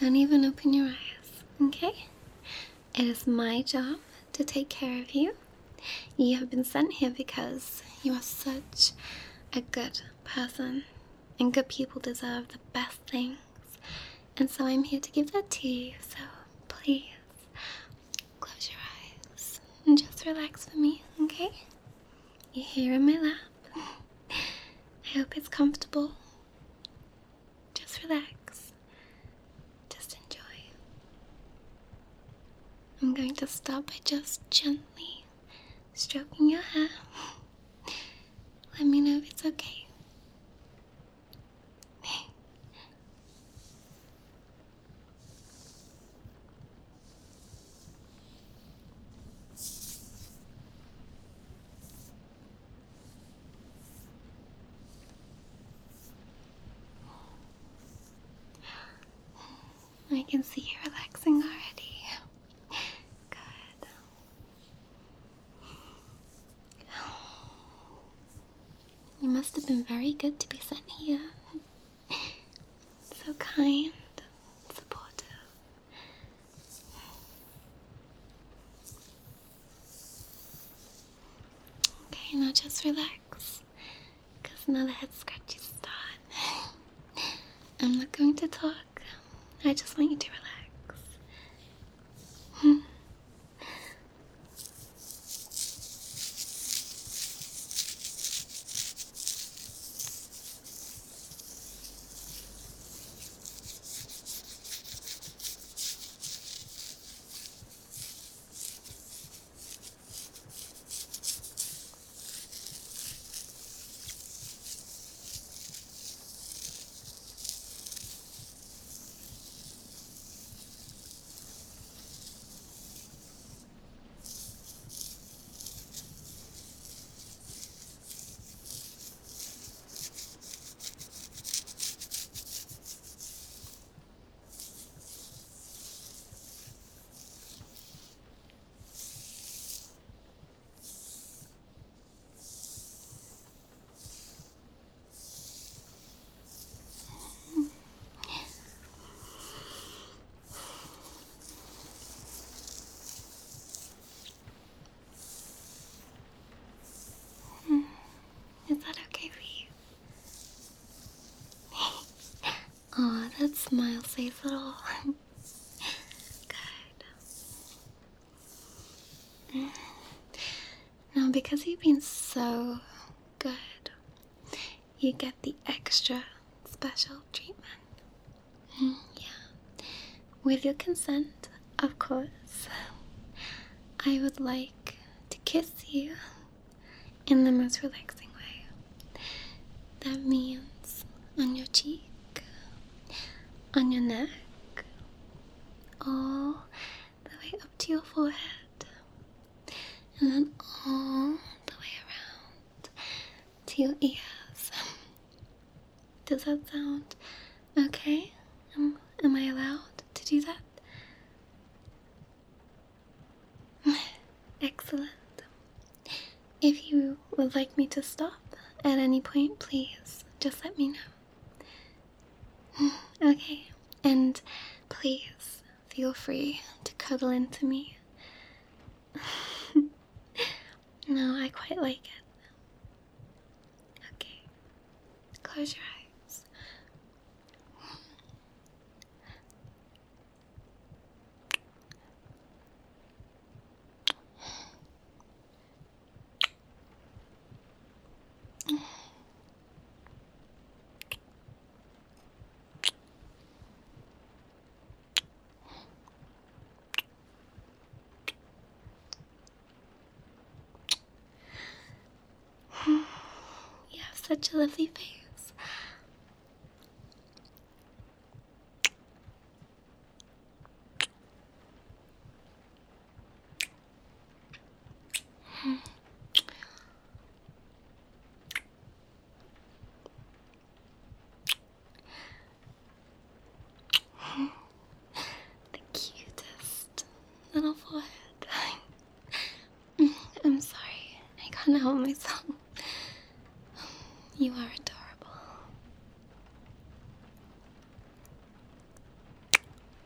don't even open your eyes, okay? It is my job to take care of you. You have been sent here because you are such a good person, and good people deserve the best things. And so I'm here to give that to you, so please close your eyes and just relax for me, okay? You're here in my lap. I hope it's comfortable. Just relax. Just enjoy. I'm going to start by just gently stroking your hair. Let me know if it's okay. I can see you relaxing already. Good. You must have been very good to be sent here. So kind, supportive. Okay, now just relax, because now the head scratches start. I'm not going to talk. I just want you to relax. Is that okay for you? Aw, that smile says it all. Good. Now, because you've been so good, you get the extra special treatment. Yeah. With your consent, of course, I would like to kiss you in the most relaxing way. That means on your cheek, on your neck, all the way up to your forehead, and then all the way around to your ears. Does that sound okay? Am I allowed to do that? Excellent. If you would like me to stop at any point, please just let me know. Okay, and please feel free to cuddle into me. No, I quite like it. Okay, close your eyes. You have such a lovely face. The cutest little forehead. I'm sorry, I can't help myself. You are adorable.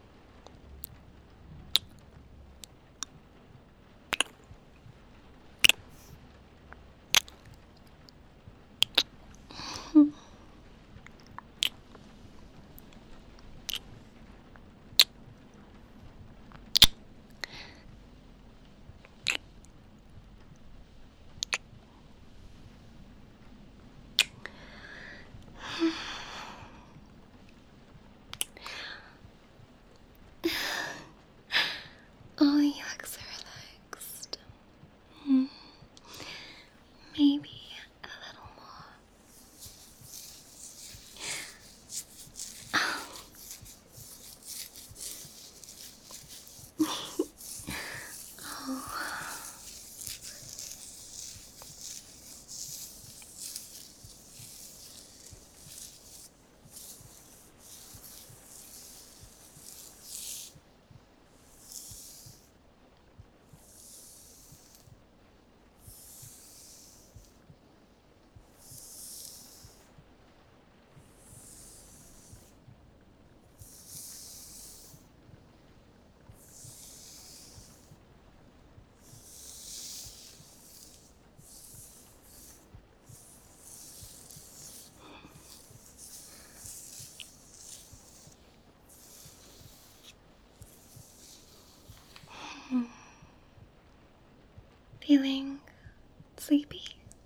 Feeling sleepy?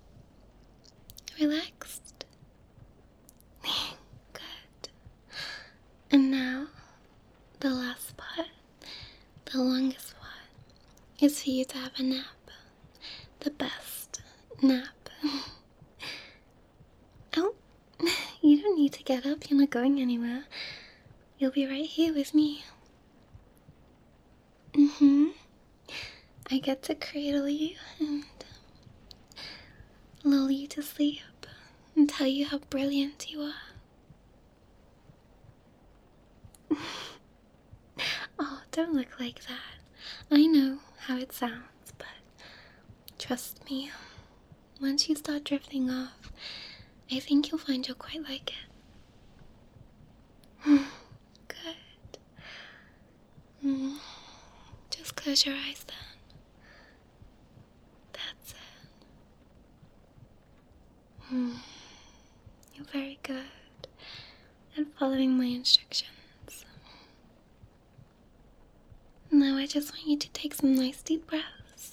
Relaxed? Good. And now, the last part, the longest part, is for you to have a nap. The best nap. Oh, you don't need to get up. You're not going anywhere. You'll be right here with me. I get to cradle you and lull you to sleep and tell you how brilliant you are. Oh, don't look like that. I know how it sounds, but trust me, once you start drifting off, I think you'll find you'll quite like it. Good. Just close your eyes then. That's it. You're very good at following my instructions. Now I just want you to take some nice deep breaths.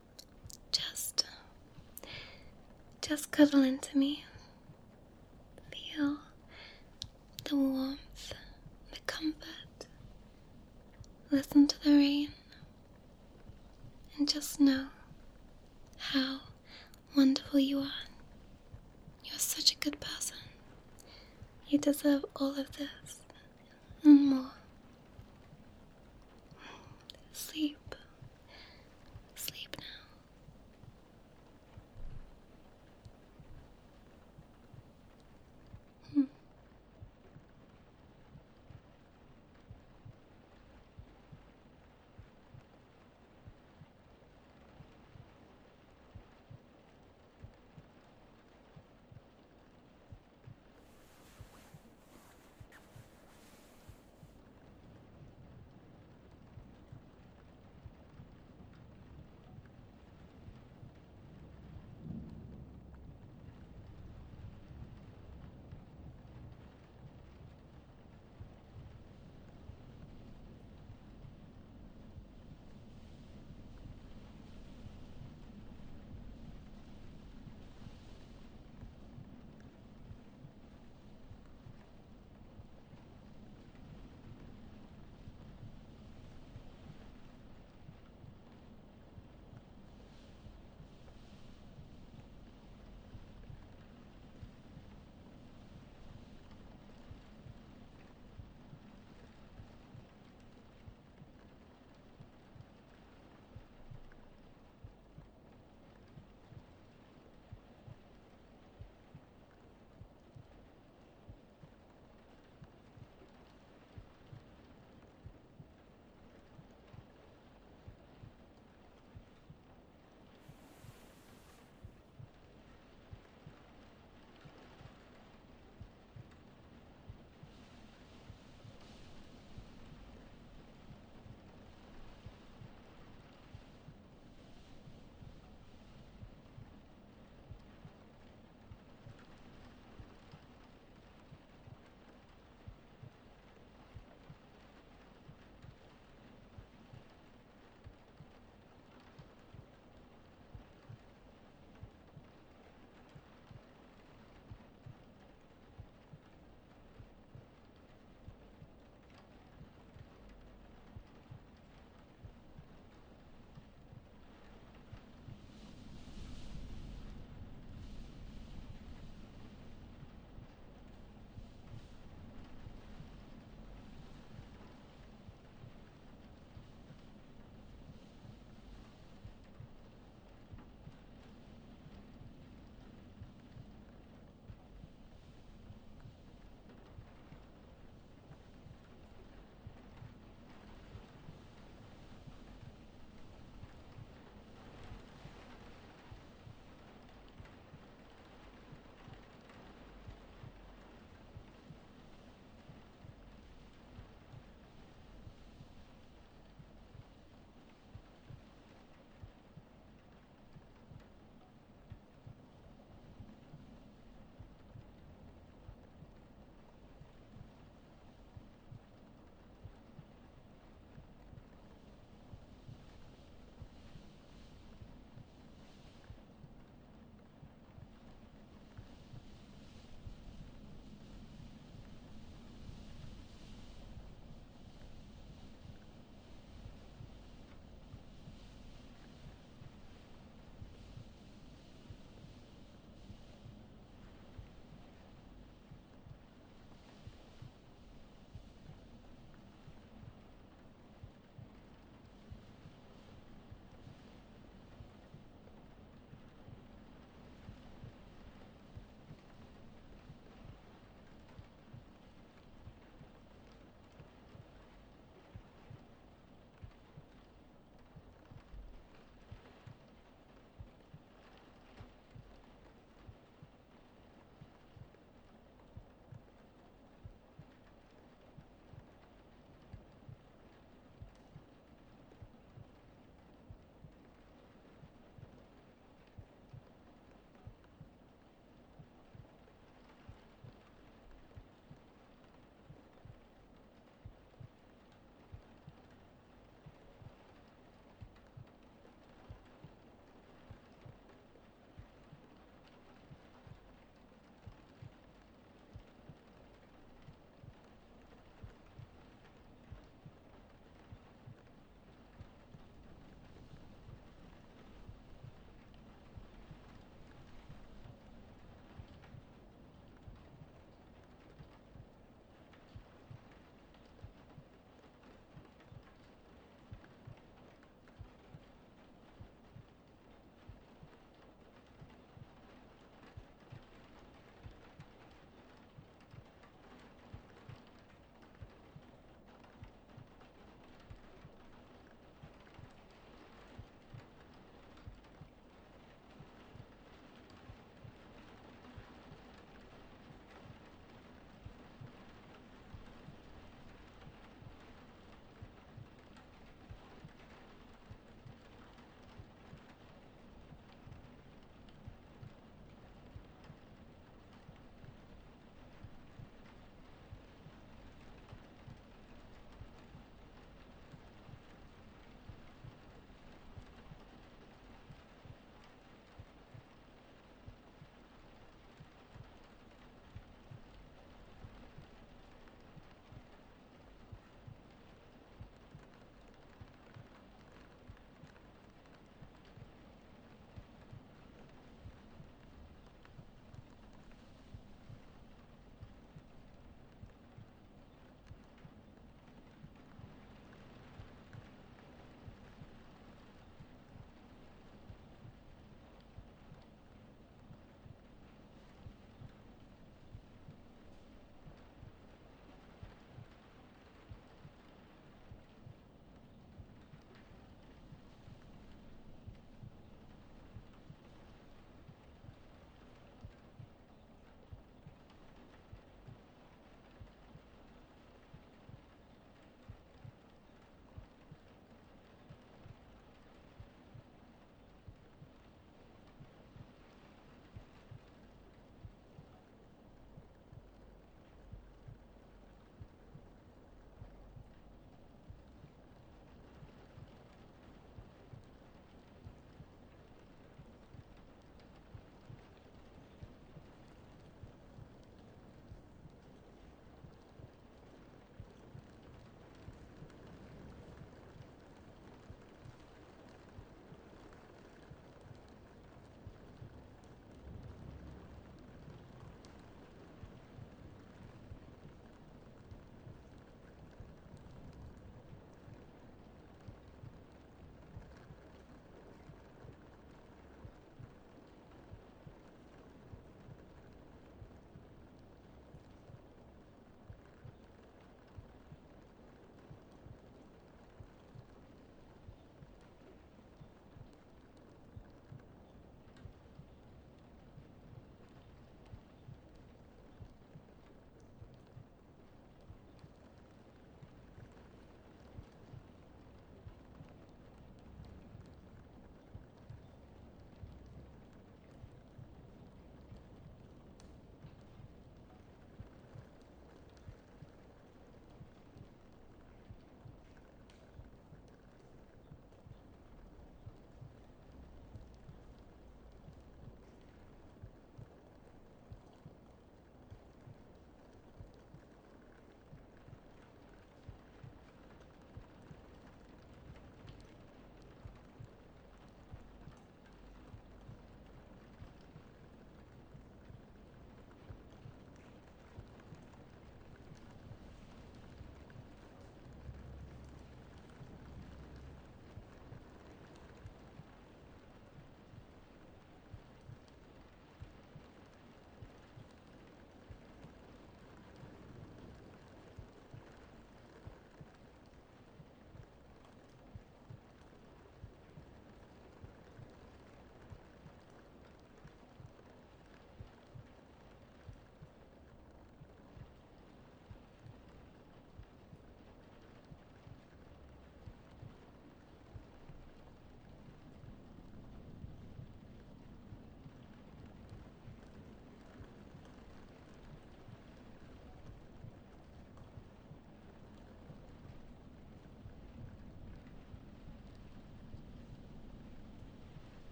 Just cuddle into me. Feel the warmth, the comfort. Listen to the rain. And just know how wonderful you are. You're such a good person. You deserve all of this.